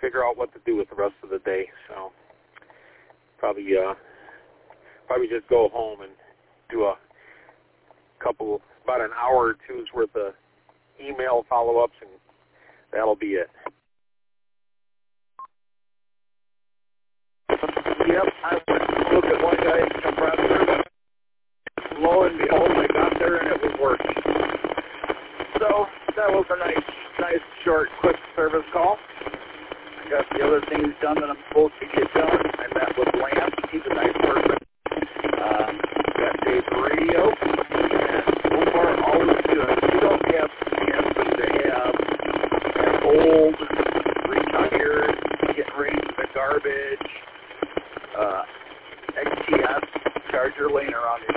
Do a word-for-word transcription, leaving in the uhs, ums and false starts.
figure out what to do with the rest of the day. So probably uh, probably just go home and do a couple, about an hour or two's worth of email follow-ups, and that'll be it. Yep, I went to look at one guy's compressor. Lo and behold, I got there and it was working. So that was a nice, nice, short, quick service call. I got the other things done that I'm supposed to get done. I met with Lance. He's a nice person. Um, got Dave's radio. And so far, all is good. We don't have chances to have an old, retired, getting ready for the garbage, uh, X T S charger laying around your